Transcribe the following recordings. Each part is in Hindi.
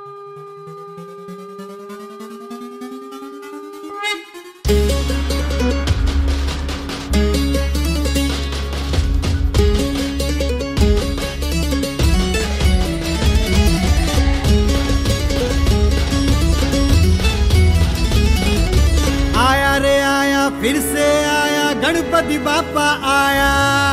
आया रे आया, फिर से आया, गणपति बापा आया।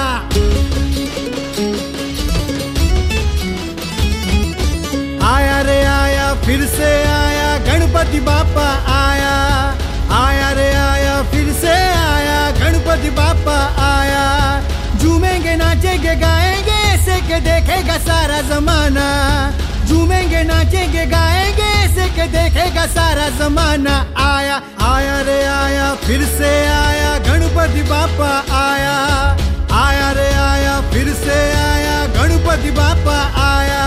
आया रे आया, फिर से आया, गणपति बापा आया। आया रे आया, फिर से आया, गणपति बापा आया। झूमेंगे नाचेंगे गाएंगे ऐसे के देखेगा सारा जमाना। झूमेंगे नाचेंगे गाएंगे ऐसे के देखेगा सारा जमाना। आया आया रे आया, फिर से आया, गणपति बापा आया। आया रे आया, फिर से आया, गणपति बापा आया।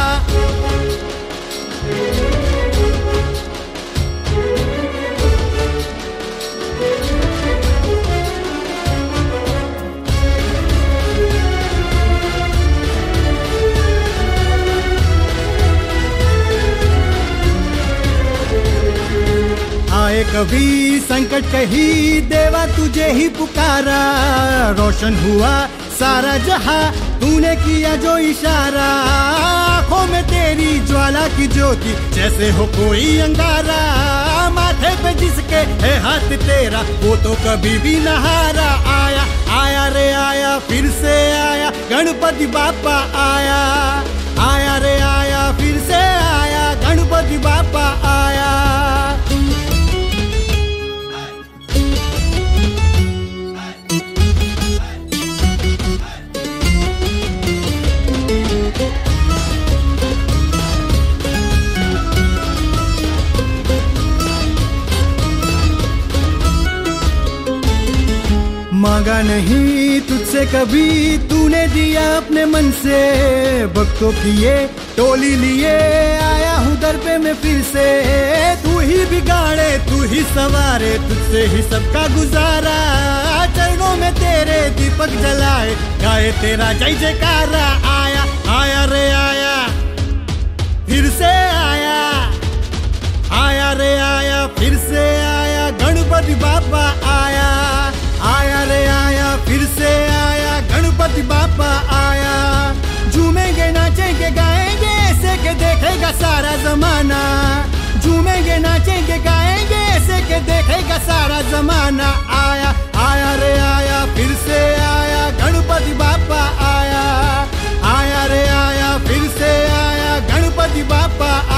आए कभी संकट कही, देवा तुझे ही पुकारा। रोशन हुआ सारा जहां, तूने किया जो इशारा। आंखों में तेरी ज्वाला की ज्योति, जैसे हो कोई अंगारा। माथे पे जिसके है हाथ तेरा, वो तो कभी भी न हारा। आया आया रे आया, फिर से आया, गणपति बापा आया। आया रे आया, फिर से आया, गणपति बापा आया। मांगा नहीं तुझसे कभी, तूने दिया अपने मन से। भक्तों की ये टोली लिए आया हूँ दर पे मैं फिर से। तू ही बिगाड़े, तू ही सवारे, तुझसे ही सबका गुजारा। चरणों में तेरे दीपक जलाए, गाए तेरा जय जयकारा। आया आया रे आया, फिर से आया। आया रे आया, फिर से आया, गणपति बापा आया। आया रे आया, फिर से आया, गणपति बापा आया। झूमेंगे नाचेंगे गाएंगे ऐसे के देखेगा सारा जमाना। झूमेंगे नाचेंगे गाएंगे ऐसे के देखेगा सारा जमाना। आया आया रे आया, फिर से आया, गणपति बापा आया। आया रे आया, फिर से आया, गणपति बापा आया।